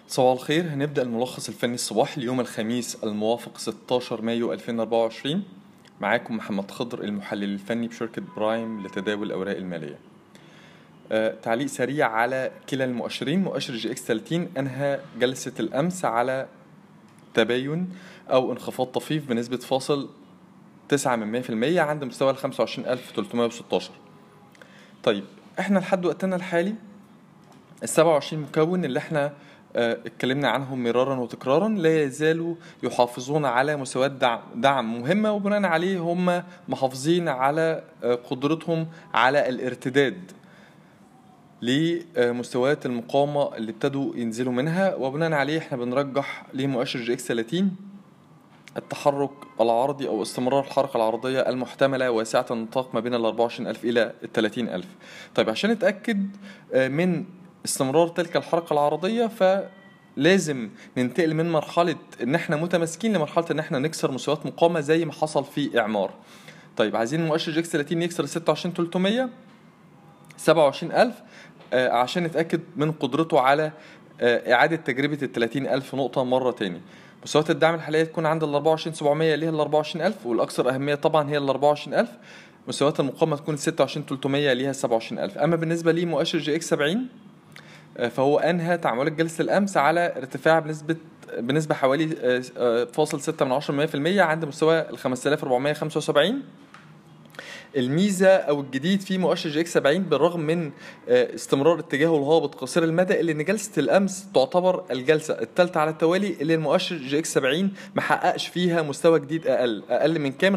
صباح الخير. هنبدأ الملخص الفني الصباحي ليوم الخميس الموافق 16 مايو 2024. معاكم محمد خضر المحلل الفني بشركة برايم لتداول الأوراق المالية. تعليق سريع على كلا المؤشرين. مؤشر جي اكس 30 أنهى جلسة الأمس على تباين أو انخفاض طفيف بنسبة 0.9% عند مستوى ال 25316. طيب احنا لحد وقتنا الحالي ال 27 مكون اللي احنا اتكلمنا عنهم مرارا وتكرارا لا يزالوا يحافظون على مستويات دعم مهمة، وبناء عليه هم محافظين على قدرتهم على الارتداد لمستويات المقاومة اللي ابتدوا ينزلوا منها، وبناء عليه احنا بنرجح لمؤشر جي اكس 30 التحرك العرضي أو استمرار الحركة العرضية المحتملة واسعة النطاق ما بين ال 24000 إلى ال 30000. طيب عشان نتأكد من استمرار تلك الحركة العرضية فلازم ننتقل من مرحلة ان احنا متماسكين لمرحلة ان احنا نكسر مستويات مقاومة زي ما حصل في اعمار. طيب عايزين مؤشر جي اكس 30 يكسر 26300 27000 عشان نتأكد من قدرته على إعادة تجربة ال 30000 نقطة مرة تاني. مستويات الدعم الحالية تكون عند ال 24700 اللي هي ال 24000، والأكثر أهمية طبعا هي ال 24000. مستويات المقاومة تكون 26300 اللي هي 27000. أما بالنسبة لمؤشر جي اكس 70 فهو أنهى تعاملات جلسة الأمس على ارتفاع بنسبة حوالي 0.6% عند مستوى ال 5475. الميزة أو الجديد في مؤشر جي اكس 70 بالرغم من استمرار اتجاهه الهابط قصير المدى، اللي ان جلسة الأمس تعتبر الجلسة الثالثة على التوالي اللي المؤشر جي اكس 70 محققش فيها مستوى جديد أقل من كامل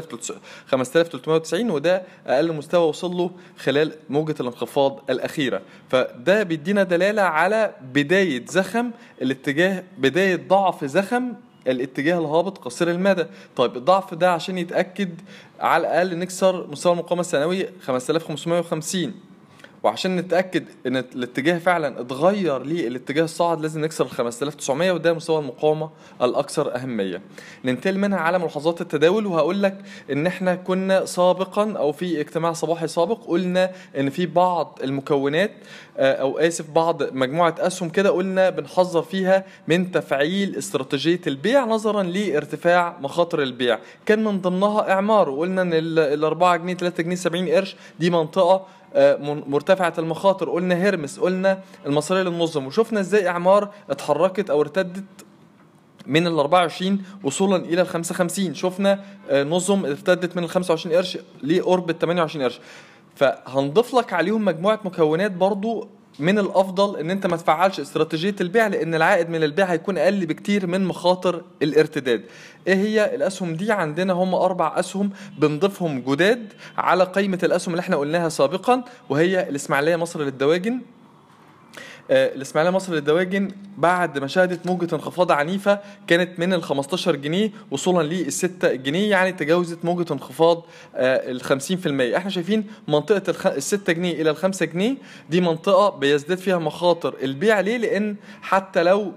5390، وده أقل مستوى وصل له خلال موجة الانخفاض الأخيرة. فده بيدينا دلالة على بداية زخم الاتجاه، بداية ضعف زخم الاتجاه الهابط قصير المدى. طيب الضعف ده عشان يتأكد على الأقل نكسر مستوى المقاومة السنوي 5550، وعشان نتأكد ان الاتجاه فعلا اتغير للاتجاه الصاعد لازم نكسر ال 5900، وده مستوى المقاومة الأكثر أهمية. ننتقل منها على ملاحظات التداول، وهقول لك ان احنا كنا سابقا او في اجتماع صباحي سابق قلنا ان في بعض المكونات او اسف بعض مجموعة اسهم كده قلنا بنحذر فيها من تفعيل استراتيجية البيع نظرا لارتفاع مخاطر البيع. كان من ضمنها اعمار، وقلنا ان ال 4 جنيه 3 جنيه 70 قرش دي منطقة مرتفعة المخاطر. قلنا هيرمس، قلنا المصرية للنظم، وشفنا ازاي اعمار اتحركت او ارتدت من ال 24 وصولا الى ال 55. شفنا نظم ارتدت من ال 25 قرش لقرب ال 28 قرش. فهنضيف لك عليهم مجموعة مكونات برضو من الافضل ان انت ما تفعلش استراتيجيه البيع، لان العائد من البيع هيكون اقل بكتير من مخاطر الارتداد. ايه هي الاسهم دي؟ عندنا هم 4 اسهم بنضيفهم جداد على قائمه الاسهم اللي احنا قلناها سابقا، وهي الاسماعيليه مصر للدواجن. الاسماعيليه مصر للدواجن بعد ما شهدت موجة انخفاض عنيفة كانت من ال 15 جنيه وصولا لل 6 جنيه، يعني تجاوزت موجة انخفاض ال 50%. احنا شايفين منطقة ال 6 جنيه الى ال 5 جنيه دي منطقة بيزداد فيها مخاطر البيع. ليه؟ لان حتى لو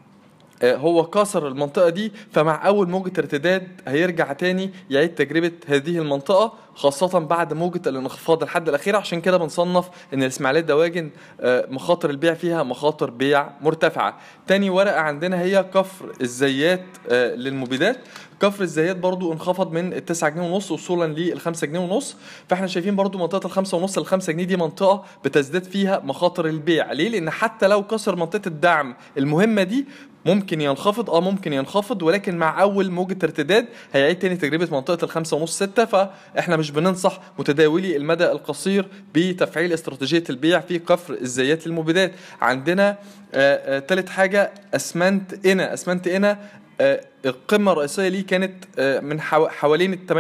هو كسر المنطقة دي فمع أول موجة ارتداد هيرجع تاني يعيد تجربة هذه المنطقة، خاصة بعد موجة الانخفاض الحد الأخير. عشان كده بنصنف إن الإسماعيلية الدواجن مخاطر البيع فيها مخاطر بيع مرتفعة. تاني ورقة عندنا هي كفر الزيات للمبيدات. كفر الزيات برضو انخفض من ال 9 جنيه ونص وصولا لل 5 جنيه ونص. فاحنا شايفين برضو منطقة ال 5 ونص ل 5 جنيه دي منطقة بتزداد فيها مخاطر البيع. ليه؟ لأن حتى لو كسر منطقة الدعم المهمة دي ممكن ينخفض ممكن ينخفض، ولكن مع اول موجة ارتداد هيعيد تاني تجربة منطقة الخمسة ونص 6. فاحنا مش بننصح متداولي المدى القصير بتفعيل استراتيجية البيع في كفر الزيات للمبيدات. عندنا تالت حاجة اسمنت إنا. القمة الرئيسية ليه كانت من حوالين ال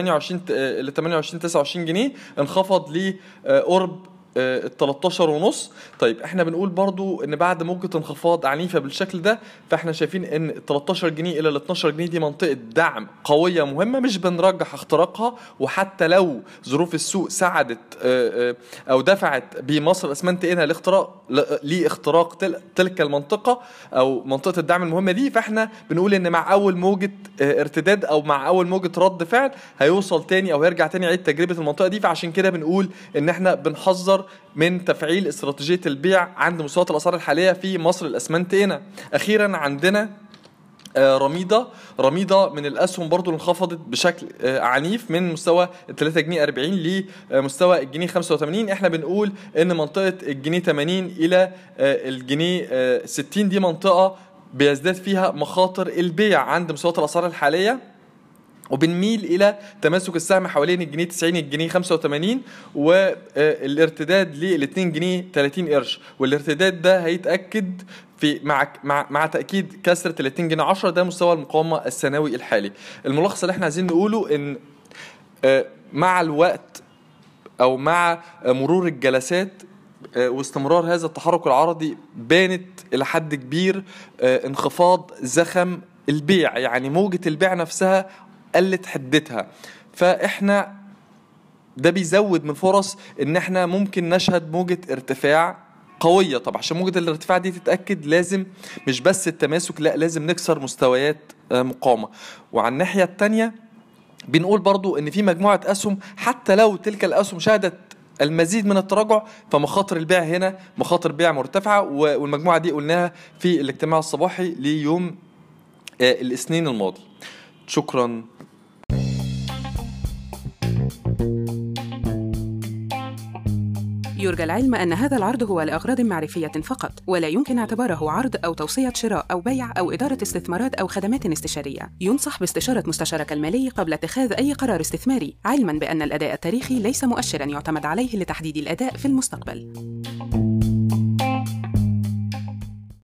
28 29 جنيه، انخفض لقرب ال 13 ونص. طيب احنا بنقول برضو ان بعد موجة انخفاض عنيفة بالشكل ده فاحنا شايفين ان ال 13 جنيه الى ال 12 جنيه دي منطقة دعم قوية مهمة مش بنرجح اختراقها. وحتى لو ظروف السوق ساعدت او دفعت بمصر اسمنت إنا لاختراق تلك المنطقة او منطقة الدعم المهمة دي، فاحنا بنقول ان مع اول موجة ارتداد او مع اول موجة رد فعل هيوصل تاني او هيرجع تاني يعيد تجربة المنطقة دي. فعشان كده بنقول ان احنا بنحذر نكثر من تفعيل استراتيجية البيع عند مستويات الأسعار الحالية في مصر الأسمنت هنا. أخيرا عندنا رميضة من الأسهم برضو اللي انخفضت بشكل عنيف من مستوى 3 جنيه 40 لمستوى الجنيه 85. احنا بنقول ان منطقة الجنيه 80 إلى الجنيه 60 دي منطقة بيزداد فيها مخاطر البيع عند مستويات الأسعار الحالية، وبنميل الى تماسك السهم حوالين الجنيه 90 الجنيه 85 والارتداد لل 2 جنيه 30 قرش، والارتداد ده هيتاكد في مع تاكيد كسره ال 2 جنيه 10. ده مستوى المقاومه السنوي الحالي. الملخص اللي احنا عايزين نقوله ان مع الوقت او مع مرور الجلسات واستمرار هذا التحرك العرضي بانت الى حد كبير انخفاض زخم البيع، يعني موجة البيع نفسها قلت حدتها. فاحنا ده بيزود من فرص ان احنا ممكن نشهد موجة ارتفاع قوية. طبعا عشان موجة الارتفاع دي تتأكد لازم مش بس التماسك، لا لازم نكسر مستويات مقاومة. وعلى الناحية التانية بنقول برضو ان في مجموعة اسهم حتى لو تلك الاسهم شهدت المزيد من التراجع فمخاطر البيع هنا مخاطر بيع مرتفعة، والمجموعة دي قلناها في الاجتماع الصباحي ليوم الاثنين الماضي. شكرا. يرجى العلم أن هذا العرض هو لأغراض معرفية فقط، ولا يمكن اعتباره عرض أو توصية شراء أو بيع أو إدارة استثمارات أو خدمات استشارية. ينصح باستشارة مستشارك المالي قبل اتخاذ أي قرار استثماري، علماً بأن الأداء التاريخي ليس مؤشراً يعتمد عليه لتحديد الأداء في المستقبل.